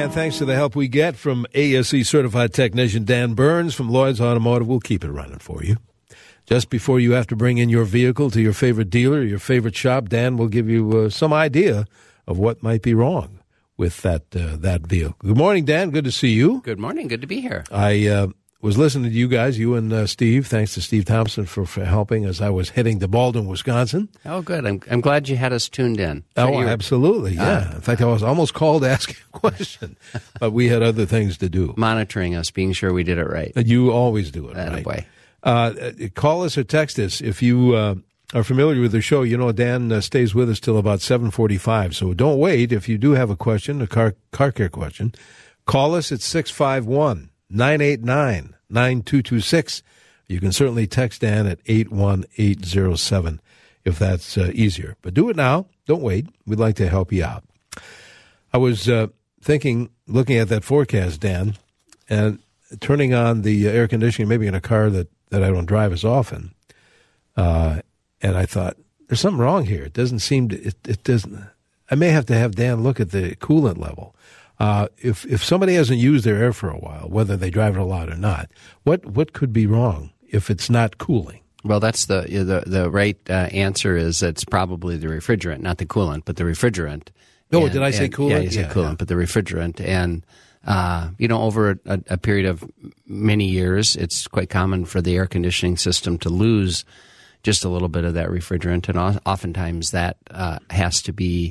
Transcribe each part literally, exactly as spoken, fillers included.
And thanks to the help we get from A S E certified technician Dan Burns from Lloyd's Automotive, we'll keep it running for you. Just before you have to bring in your vehicle to your favorite dealer, your favorite shop, Dan will give you uh, some idea of what might be wrong with that uh, that vehicle. Good morning, Dan. Good to see you. Good morning. Good to be here. I uh, was listening to you guys, you and uh, Steve. Thanks to Steve Thompson for, for helping as I was heading to Baldwin, Wisconsin. Oh, good. I'm I'm glad you had us tuned in. Oh, your, absolutely, yeah. Uh, In fact, I was almost called to ask you a question, but we had other things to do. Monitoring us, being sure we did it right. You always do it that right. Way. Uh, call us or text us if you uh, are familiar with the show. You know, Dan uh, stays with us till about seven forty-five, so don't wait. If you do have a question, a car, car care question, call us at six five one, nine eight nine, nine two two six. You can certainly text Dan at eight one eight zero seven if that's uh, easier. But do it now. Don't wait. We'd like to help you out. I was uh, thinking, looking at that forecast, Dan, and turning on the air conditioning, maybe in a car that that I don't drive as often, uh, and I thought, there's something wrong here. It doesn't seem to, it, it doesn't, I may have to have Dan look at the coolant level. Uh, if if somebody hasn't used their air for a while, whether they drive it a lot or not, what, what could be wrong if it's not cooling? Well, that's the the, the right uh, answer is it's probably the refrigerant, not the coolant, but the refrigerant. Oh, and, did I say and, coolant? Yeah, you said yeah, coolant, yeah. but the refrigerant. And Uh, you know, over a, a period of many years, it's quite common for the air conditioning system to lose just a little bit of that refrigerant, and oftentimes that uh, has to be,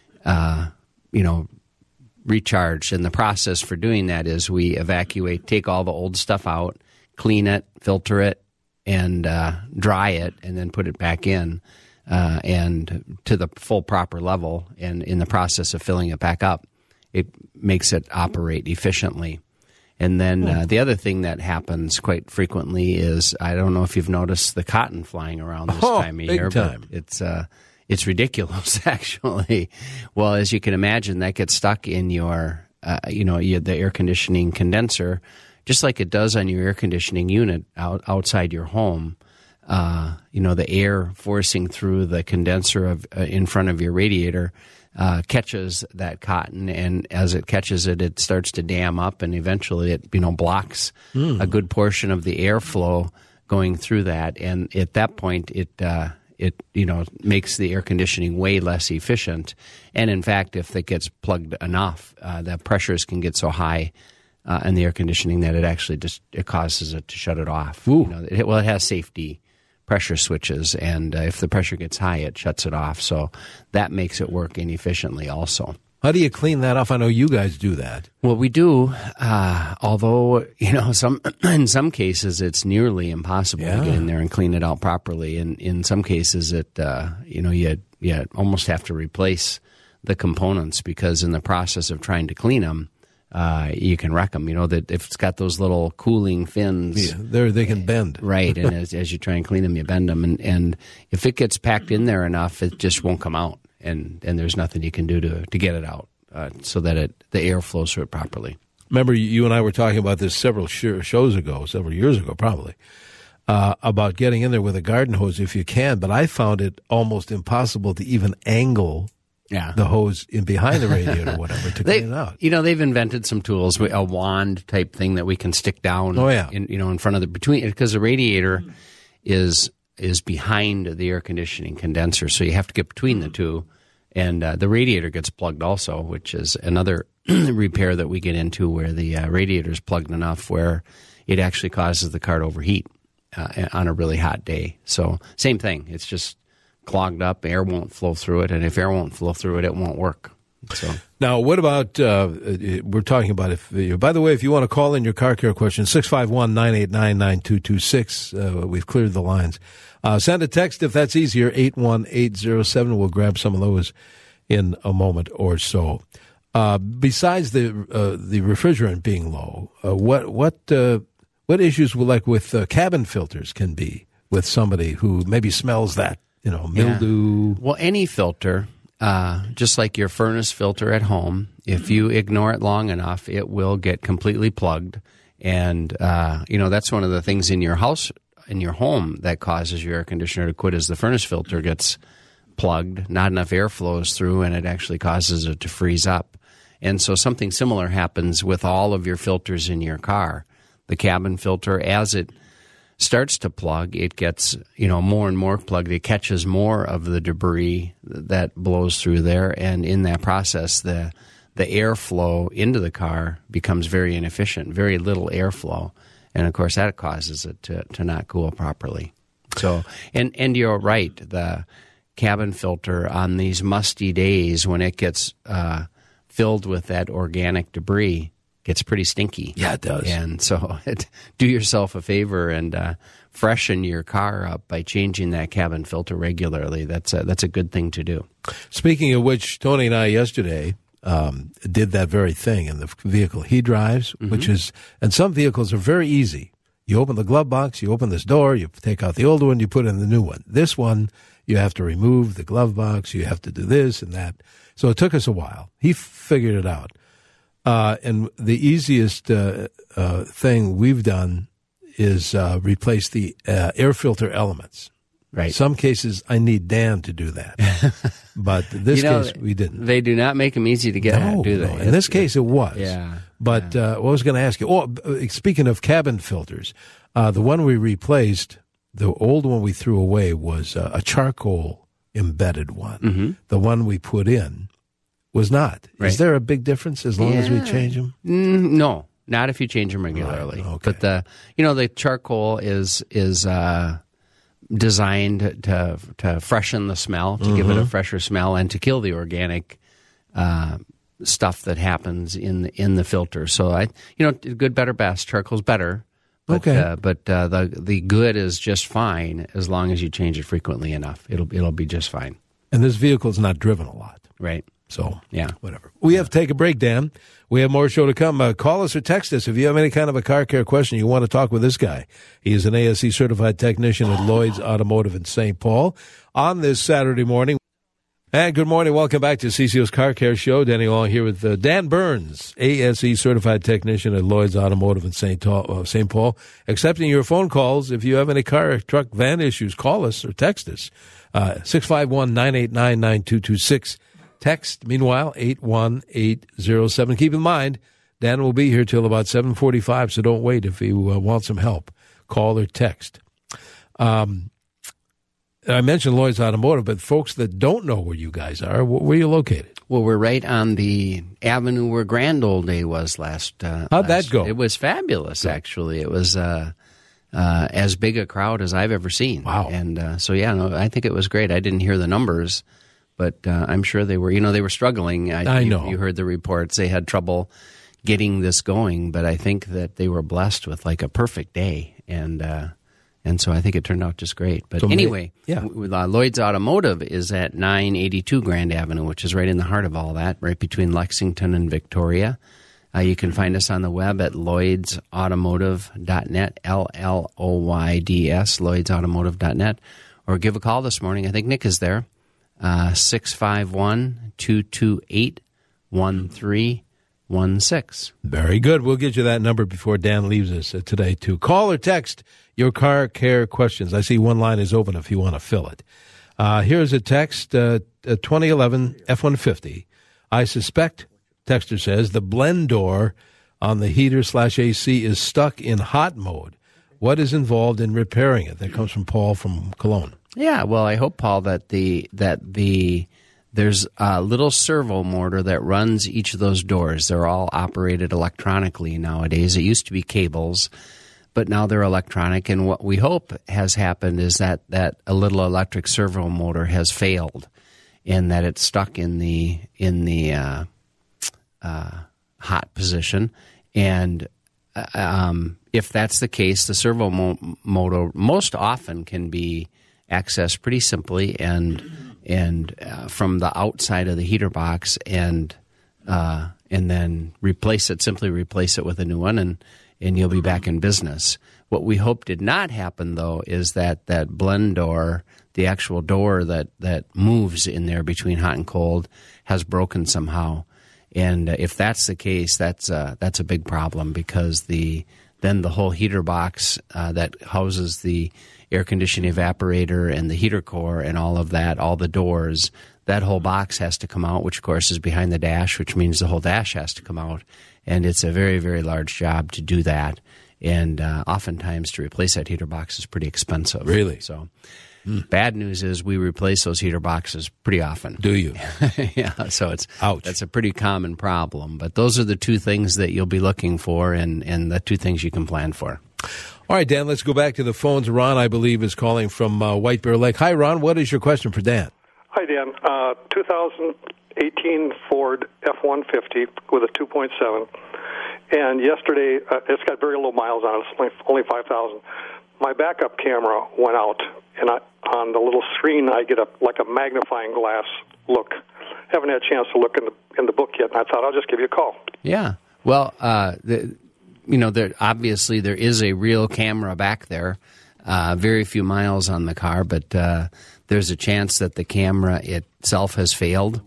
uh, you know, recharged. And the process for doing that is we evacuate, take all the old stuff out, clean it, filter it, and uh, dry it, and then put it back in, uh, and to the full proper level. And in the process of filling it back up, it makes it operate efficiently. And then uh, the other thing that happens quite frequently is, I don't know if you've noticed the cotton flying around this oh, time of big year, time. but it's uh, it's ridiculous, actually. Well, as you can imagine, that gets stuck in your, uh, you know, you, the air conditioning condenser, just like it does on your air conditioning unit out, outside your home. Uh, you know, the air forcing through the condenser of uh, in front of your radiator Uh, catches that cotton, and as it catches it, it starts to dam up, and eventually it, you know, blocks mm. a good portion of the airflow going through that. And at that point, it uh, it you know makes the air conditioning way less efficient. And in fact, if it gets plugged enough, uh, the pressures can get so high uh, in the air conditioning that it actually just it causes it to shut it off. Ooh. You know, it, well, it has safety pressure switches, and uh, if the pressure gets high, it shuts it off. So that makes it work inefficiently also. How do you clean that off? I know you guys do that. Well, we do, uh, although, you know, some in some cases it's nearly impossible yeah. to get in there and clean it out properly. And in some cases, it, uh, you know, you, you almost have to replace the components, because in the process of trying to clean them, Uh, you can wreck them. You know, that if it's got those little cooling fins, yeah, they're, they can bend. Right, and as, as you try and clean them, you bend them. And, and if it gets packed in there enough, it just won't come out. And, and there's nothing you can do to, to get it out uh, so that it the air flows through it properly. Remember, you and I were talking about this several sh- shows ago, several years ago probably, uh, about getting in there with a garden hose if you can. But I found it almost impossible to even angle Yeah. the hose in behind the radiator or whatever to They, clean it out. you know, they've invented some tools, a wand type thing that we can stick down. Oh, yeah. in, you know, in front of the between, because the radiator is is behind the air conditioning condenser, so you have to get between the two, and uh, the radiator gets plugged also, which is another repair that we get into where the uh, radiator is plugged enough where it actually causes the car to overheat uh, on a really hot day. So same thing, it's just clogged up, air won't flow through it, and if air won't flow through it, it won't work. So now, what about, uh, we're talking about, if, uh, by the way, if you want to call in your car care question, six five one, nine eight nine, nine two two six, uh, we've cleared the lines. Uh, send a text if that's easier, eight one eight zero seven. We'll grab some of those in a moment or so. Uh, besides the uh, the refrigerant being low, uh, what what uh, what issues will, like with uh, cabin filters can be with somebody who maybe smells that, you know, mildew? Yeah. Well, any filter, uh, just like your furnace filter at home, if you ignore it long enough, it will get completely plugged. And, uh, you know, that's one of the things in your house, in your home, that causes your air conditioner to quit, is the furnace filter gets plugged. Not enough air flows through, and it actually causes it to freeze up. And so something similar happens with all of your filters in your car. The cabin filter, as it starts to plug, it gets, you know, more and more plugged. It catches more of the debris that blows through there, and in that process, the the airflow into the car becomes very inefficient, very little airflow. And, of course, that causes it to, to not cool properly. So, and, and you're right, the cabin filter on these musty days when it gets uh, filled with that organic debris gets pretty stinky. Yeah, it does. And so it, do yourself a favor and uh, freshen your car up by changing that cabin filter regularly. That's a, that's a good thing to do. Speaking of which, Tony and I yesterday um, did that very thing in the vehicle he drives, mm-hmm. which is, and some vehicles are very easy. You open the glove box, you open this door, you take out the old one, you put in the new one. This one, you have to remove the glove box, you have to do this and that. So it took us a while. He figured it out. Uh, and the easiest uh, uh, thing we've done is uh, replace the uh, air filter elements. Right. Some cases, I need Dan to do that. But in this you know, case, we didn't. They do not make them easy to get no, at, do they? No. In this case, it was. Yeah. But yeah. Uh, what I was going to ask you, oh, speaking of cabin filters, uh, the one we replaced, the old one we threw away was uh, a charcoal embedded one. Mm-hmm. The one we put in was not. Right. Is there a big difference as long yeah. as we change them? Mm, no, not if you change them regularly. Right. Okay. But the you know the charcoal is is uh, designed to to freshen the smell, to mm-hmm. give it a fresher smell, and to kill the organic uh, stuff that happens in the, in the filter. So I you know good, better, best. Charcoal's better. But, okay. Uh, but uh, the the good is just fine as long as you change it frequently enough. It'll it'll be just fine. And this vehicle's not driven a lot. Right. So, yeah, whatever. We have to take a break, Dan. We have more show to come. Uh, call us or text us if you have any kind of a car care question you want to talk with this guy. He is an A S E certified technician at Lloyd's Automotive in Saint Paul on this Saturday morning. And good morning. Welcome back to C C O's Car Care Show. Danny Long here with uh, Dan Burns, A S E certified technician at Lloyd's Automotive in Saint Uh, Saint Paul. Accepting your phone calls. If you have any car, truck, van issues, call us or text us. Uh, six five one, nine eight nine, nine two two six. Text, meanwhile, eight one eight zero seven. Keep in mind, Dan will be here till about seven forty-five, so don't wait if you uh, want some help. Call or text. Um, I mentioned Lloyd's Automotive, but folks that don't know where you guys are, where are you located? Well, we're right on the avenue where Grand Old Day was last. Uh, How'd last, that go? It was fabulous, Good. actually. It was uh, uh, as big a crowd as I've ever seen. Wow. And uh, so, yeah, no, I think it was great. I didn't hear the numbers, but uh, I'm sure they were, you know, they were struggling. I, I you, know. You heard the reports. They had trouble getting this going, but I think that they were blessed with like a perfect day. And uh, and so I think it turned out just great. But so anyway, yeah. w- uh, Lloyd's Automotive is at nine eighty-two Grand Avenue, which is right in the heart of all that, right between Lexington and Victoria. Uh, you can find us on the web at lloyds automotive dot net, L L O Y D S, lloyds automotive dot net, or give a call this morning. I think Nick is there. Uh, six five one, two two eight, one three one six. Very good. We'll get you that number before Dan leaves us uh, today, too. Call or text your car care questions. I see one line is open if you want to fill it. Uh, here's a text, uh, a twenty eleven F one fifty. I suspect, texter says, the blend door on the heater slash A C is stuck in hot mode. What is involved in repairing it? That comes from Paul from Cologne. Yeah, well, I hope, Paul, that the that the there's a little servo motor that runs each of those doors. They're all operated electronically nowadays. It used to be cables, but now they're electronic. And what we hope has happened is that, that a little electric servo motor has failed, and that it's stuck in the in the uh, uh, hot position. And uh, um, if that's the case, the servo mo- motor most often can be accessed pretty simply and and uh, from the outside of the heater box, and uh, and then replace it. Simply replace it with a new one, and and you'll be back in business. What we hope did not happen, though, is that that blend door, the actual door that that moves in there between hot and cold, has broken somehow. And uh, if that's the case, that's uh, that's a big problem, because the then the whole heater box uh, that houses the air conditioning evaporator and the heater core and all of that, all the doors, that whole box has to come out, which of course is behind the dash, which means the whole dash has to come out. And it's a very, very large job to do that. And uh, oftentimes to replace that heater box is pretty expensive. Really? So mm. bad news is we replace those heater boxes pretty often. Do you? Yeah. So it's Ouch. That's a pretty common problem. But those are the two things that you'll be looking for, and, and the two things you can plan for. All right, Dan, let's go back to the phones. Ron, I believe, is calling from uh, White Bear Lake. Hi, Ron. What is your question for Dan? Hi, Dan. Uh, two thousand eighteen Ford F one fifty with a two point seven. And yesterday, uh, it's got very low miles on it. It's only, only five thousand. My backup camera went out, and I, on the little screen, I get a like a magnifying glass look. Haven't had a chance to look in the in the book yet, and I thought I'll just give you a call. Yeah. Well, uh, the, you know, there obviously there is a real camera back there. Uh, very few miles on the car, but uh, there's a chance that the camera itself has failed.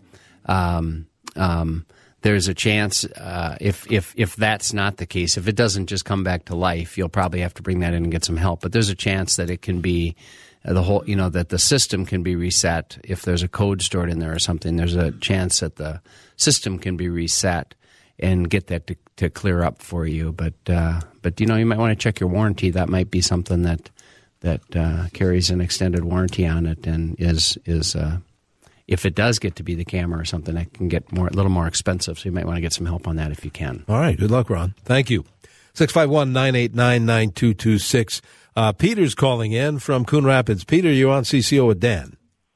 Um, um, there's a chance uh, if if if that's not the case, if it doesn't just come back to life, you'll probably have to bring that in and get some help. But there's a chance that it can be uh, the whole, you know, that the system can be reset if there's a code stored in there or something. There's a chance that the system can be reset and get that to, to clear up for you. But uh, but you know, you might want to check your warranty. That might be something that that uh, carries an extended warranty on it, and is is. Uh, If it does get to be the camera or something, it can get more a little more expensive, so you might want to get some help on that if you can. All right. Good luck, Ron. Thank you. six five one, nine eight nine, nine two two six. Uh, Peter's calling in from Coon Rapids. Peter, you're on C C O with Dan.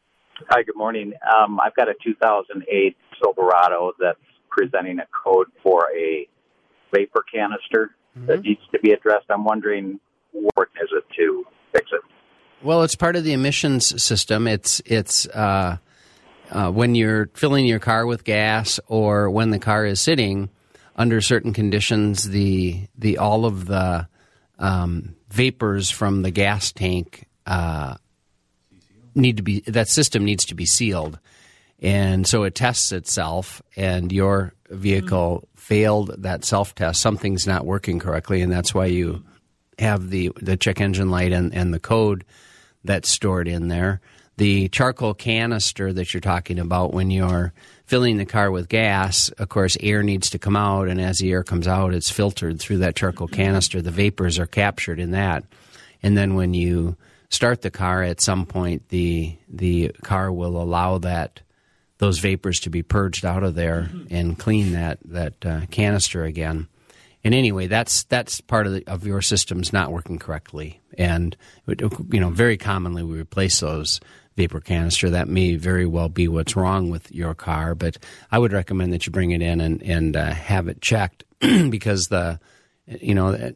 Hi, good morning. Um, I've got a two thousand eight Silverado that's presenting a code for a vapor canister mm-hmm. that needs to be addressed. I'm wondering what is it to fix it? Well, it's part of the emissions system. It's it's uh, uh, when you're filling your car with gas, or when the car is sitting under certain conditions, the the all of the um, vapors from the gas tank uh, need to be that system needs to be sealed, and so it tests itself. And your vehicle mm-hmm. failed that self test. Something's not working correctly, and that's why you have the the check engine light and, and the code that's stored in there. The charcoal canister that you're talking about, when you're filling the car with gas, of course, air needs to come out, and as the air comes out, it's filtered through that charcoal canister. The vapors are captured in that. And then when you start the car, at some point, the the car will allow that those vapors to be purged out of there and clean that, that uh, canister again. And anyway, that's that's part of the, of your system's not working correctly, and you know very commonly we replace those vapor canister. That may very well be what's wrong with your car, but I would recommend that you bring it in and and uh, have it checked because the you know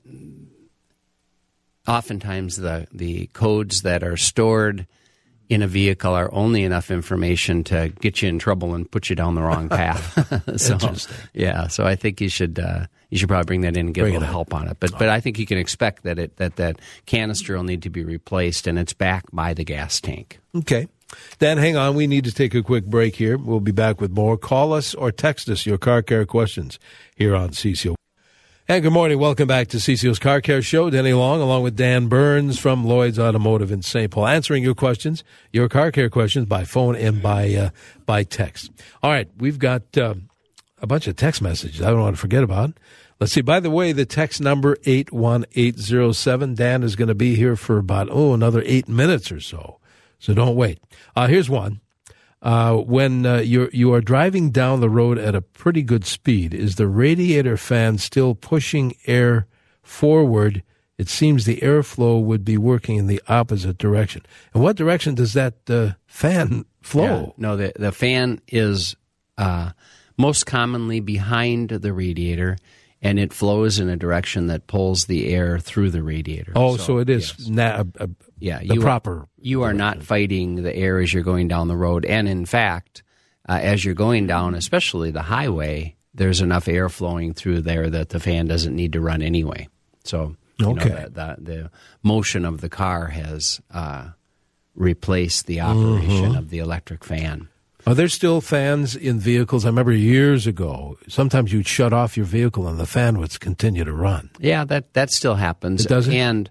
oftentimes the the codes that are stored in a vehicle are only enough information to get you in trouble and put you down the wrong path. so, Interesting. Yeah, so I think you should uh, you should probably bring that in and get bring a little help on it. But oh. but I think you can expect that it that that canister will need to be replaced, and it's back by the gas tank. Okay. Dan, hang on. We need to take a quick break here. We'll be back with more. Call us or text us your car care questions here on C C O. And good morning. Welcome back to C C O's Car Care Show. Denny Long, along with Dan Burns from Lloyd's Automotive in Saint Paul, answering your questions, your car care questions by phone and by uh, by text. All right, we've got uh, a bunch of text messages I don't want to forget about. Let's see. By the way, the text number eight one eight zero seven. Dan is going to be here for about, oh, another eight minutes or so. So don't wait. Uh, here's one. Uh, when uh, you're, you are driving down the road at a pretty good speed, is the radiator fan still pushing air forward? It seems the airflow would be working in the opposite direction. And what direction does that uh, fan flow? Yeah. No, the, the fan is uh, most commonly behind the radiator, and it flows in a direction that pulls the air through the radiator. Oh, so, so it is yes. na- a, a, yeah, the you proper are, You are direction. not fighting the air as you're going down the road. And in fact, uh, as you're going down, especially the highway, there's enough air flowing through there that the fan doesn't need to run anyway. So you okay. know, the, the, the motion of the car has uh, replaced the operation mm-hmm. of the electric fan. Are there still fans in vehicles? I remember years ago, sometimes you'd shut off your vehicle and the fan would continue to run. Yeah, that, that still happens. It doesn't? And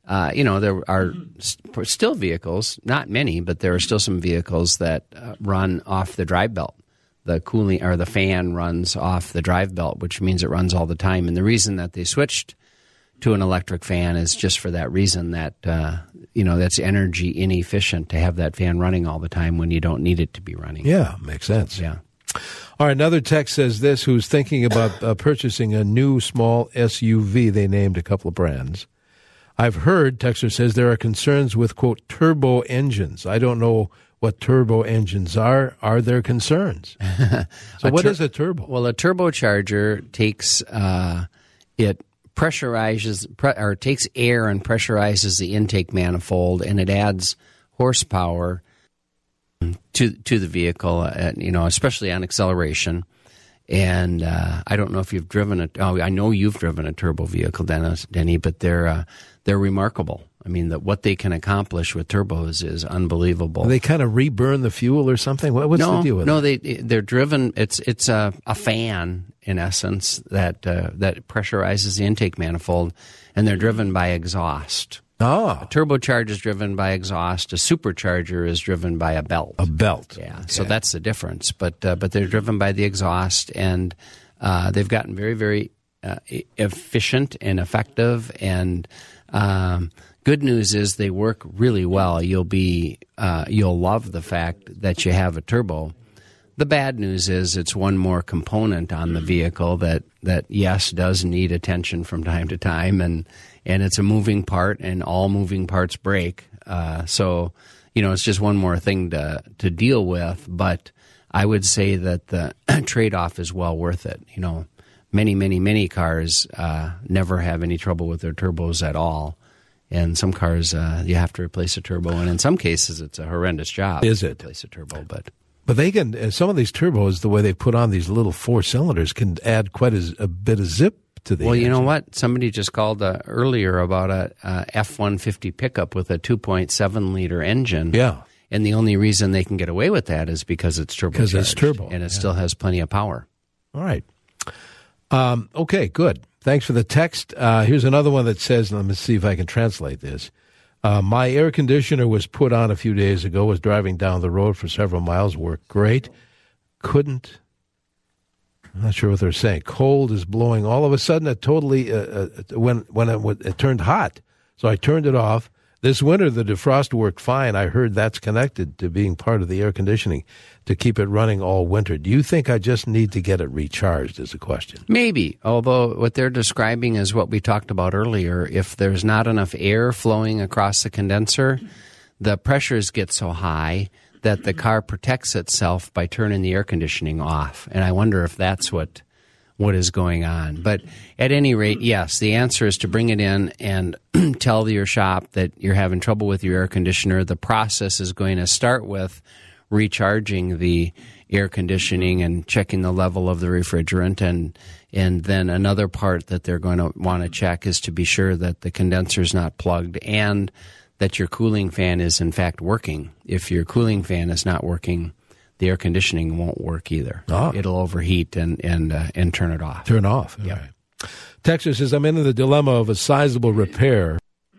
uh, you know, there are st- still vehicles, not many, but there are still some vehicles that uh, run off the drive belt. The cooling or the fan runs off the drive belt, which means it runs all the time. And the reason that they switched to an electric fan is just for that reason, that uh, you know, that's energy inefficient to have that fan running all the time when you don't need it to be running. Yeah, makes sense. Yeah. All right, another text says this, who's thinking about uh, purchasing a new small S U V. They named a couple of brands. I've heard, texter says, there are concerns with, quote, turbo engines. I don't know what turbo engines are. Are there concerns? So what tur- is a turbo? Well, a turbocharger takes uh, it pressurizes pre- or takes air and pressurizes the intake manifold, and it adds horsepower to to the vehicle. Uh, you know, especially on acceleration. And uh, I don't know if you've driven a. Oh, I know you've driven a turbo vehicle, Dennis, Denny, but they're uh, they're remarkable. I mean, that what they can accomplish with turbos is unbelievable. Do they kind of reburn the fuel or something? What, what's no, the deal with no, it? No, they they're driven. It's it's a, a fan in essence that uh, that pressurizes the intake manifold, and they're driven by exhaust. Ah, a turbocharger is driven by exhaust. A supercharger is driven by a belt. A belt. Yeah. Okay. So that's the difference. But uh, but they're driven by the exhaust, and uh, they've gotten very very uh, efficient and effective. And um, good news is they work really well. You'll be uh, you'll love the fact that you have a turbo. The bad news is it's one more component on the vehicle that, that yes, does need attention from time to time, and, and it's a moving part, and all moving parts break. Uh, so, you know, it's just one more thing to, to deal with, but I would say that the trade-off is well worth it. You know, many, many, many cars uh, never have any trouble with their turbos at all. And some cars, uh, you have to replace a turbo, and in some cases it's a horrendous job. Is it? To replace a turbo, but... But they can, uh, some of these turbos, the way they put on these little four cylinders, can add quite a, a bit of zip to the Well, engine. You know what? Somebody just called uh, earlier about a, a F one fifty pickup with a two point seven liter engine. Yeah. And the only reason they can get away with that is because it's turbocharged. Because it's turbo. And it yeah. still has plenty of power. All right. Um, okay, good. Thanks for the text. Uh, here's another one that says, let me see if I can translate this. Uh, my air conditioner was put on a few days ago, was driving down the road for several miles, worked great. Couldn't, I'm not sure what they're saying. Cold is blowing. All of a sudden, it totally, uh, uh, when when it, it turned hot. So I turned it off. This winter, the defrost worked fine. I heard that's connected to being part of the air conditioning to keep it running all winter. Do you think I just need to get it recharged is the question? Maybe, although what they're describing is what we talked about earlier. If there's not enough air flowing across the condenser, the pressures get so high that the car protects itself by turning the air conditioning off. And I wonder if that's what what is going on. But at any rate, yes, the answer is to bring it in and tell your shop that you're having trouble with your air conditioner. The process is going to start with recharging the air conditioning and checking the level of the refrigerant, and and then another part that they're going to want to check is to be sure that the condenser is not plugged and that your cooling fan is in fact working. If your cooling fan is not working, the air conditioning won't work either. Oh. It'll overheat and and uh, and turn it off. Turn off. Yeah. Right. Texas says, I'm in the dilemma of a sizable repair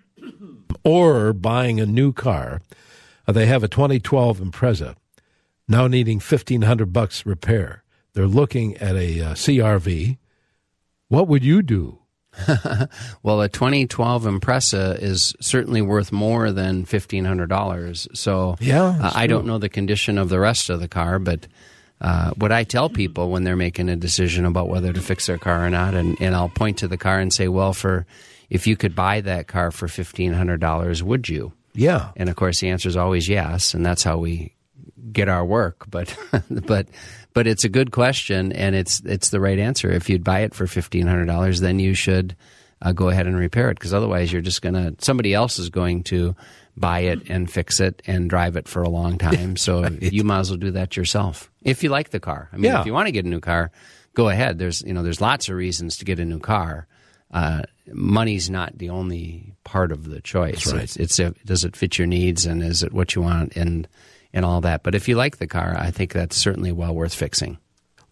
or buying a new car. Uh, they have a twenty twelve Impreza, now needing fifteen hundred bucks repair. They're looking at a uh, C R V. What would you do? Well, a twenty twelve Impreza is certainly worth more than fifteen hundred dollars. So yeah, uh, I don't know the condition of the rest of the car, but uh, what I tell people when they're making a decision about whether to fix their car or not, and, and I'll point to the car and say, well, for if you could buy that car for fifteen hundred dollars, would you? Yeah. And, of course, the answer is always yes, and that's how we get our work. But but but it's a good question, and it's it's the right answer. If you'd buy it for fifteen hundred dollars, then you should uh, go ahead and repair it, because otherwise you're just going to – somebody else is going to buy it and fix it and drive it for a long time. So right. You might as well do that yourself if you like the car. I mean, yeah. If you want to get a new car, go ahead. There's you know there's lots of reasons to get a new car. Uh, money's not the only part of the choice. That's right. It's, it's a, does it fit your needs, and is it what you want, and and all that. But if you like the car, I think that's certainly well worth fixing.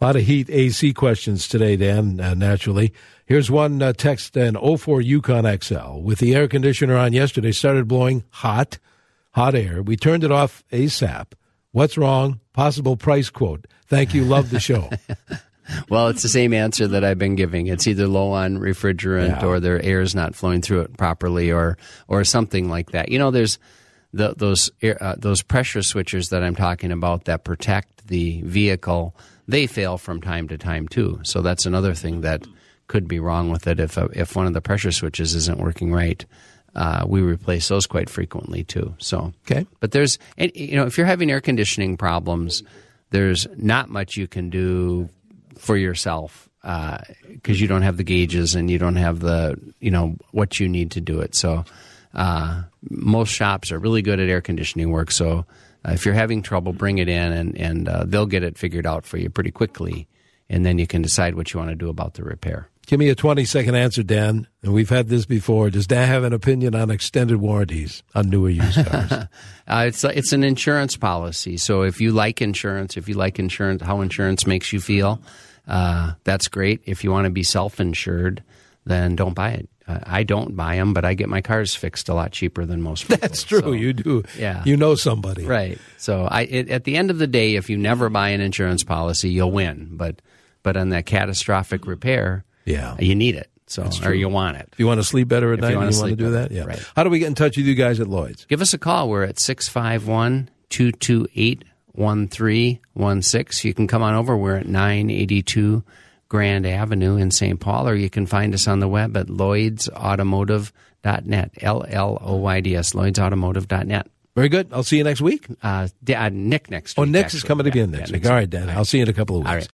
A lot of heat A C questions today, Dan, uh, naturally. Here's one uh, text, an oh four Yukon X L. With the air conditioner on yesterday, started blowing hot, hot air. We turned it off ASAP. What's wrong? Possible price quote. Thank you. Love the show. Well, it's the same answer that I've been giving. It's either low on refrigerant Yeah. or their air is not flowing through it properly or or something like that. You know, there's the, those air, uh, those pressure switchers that I'm talking about that protect the vehicle. They fail from time to time too. So that's another thing that could be wrong with it. If a, if one of the pressure switches isn't working right, uh, we replace those quite frequently too. So, Okay. but there's, you know, if you're having air conditioning problems, there's not much you can do for yourself because uh, you don't have the gauges and you don't have the, you know, what you need to do it. So uh, most shops are really good at air conditioning work. So uh, if you're having trouble, bring it in and, and uh, they'll get it figured out for you pretty quickly. And then you can decide what you want to do about the repair. Give me a twenty-second answer, Dan. And we've had this before. Does Dan have an opinion on extended warranties on newer used cars? uh, it's it's an insurance policy. So if you like insurance, if you like insurance, how insurance makes you feel, uh, that's great. If you want to be self-insured, then don't buy it. Uh, I don't buy them, but I get my cars fixed a lot cheaper than most people. That's true. So, you do. Yeah. You know somebody. Right. So I, it, at the end of the day, if you never buy an insurance policy, you'll win. But but on that catastrophic repair, Yeah. you need it. So or you want it. If you want to sleep better at If night, you and wanna you want to sleep do better, that? Yeah. right. How do we get in touch with you guys at Lloyd's? Give us a call. We're at six five one, two two eight, one three one six. You can come on over. We're at nine eighty-two Grand Avenue in Saint Paul, or you can find us on the web at lloyds automotive dot net, L L O Y D S, lloyds automotive dot net. Very good. I'll see you next week. Uh, uh, Nick next Oh, week. Nick is actually. coming Yeah, again yeah, next next week. All right, Dan. I'll see you in a couple of weeks. All right.